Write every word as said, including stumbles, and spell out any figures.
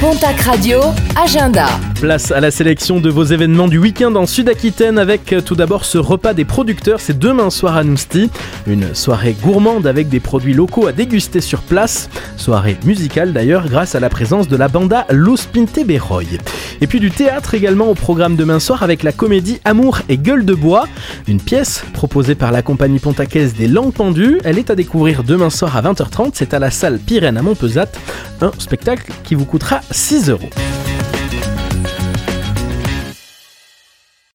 Pontac Radio, agenda. Place à la sélection de vos événements du week-end en Sud-Aquitaine avec tout d'abord ce repas des producteurs, c'est demain soir à Nousty. Une soirée gourmande avec des produits locaux à déguster sur place. Soirée musicale d'ailleurs grâce à la présence de la banda Los Pinteberoy. Et puis du théâtre également au programme demain soir avec la comédie Amour et Gueule de Bois. Une pièce proposée par la compagnie pontacaise des Langues Pendues. Elle est à découvrir demain soir à vingt heures trente, c'est à la salle Pyrène à Montpezat. Un spectacle qui vous coûtera six euros.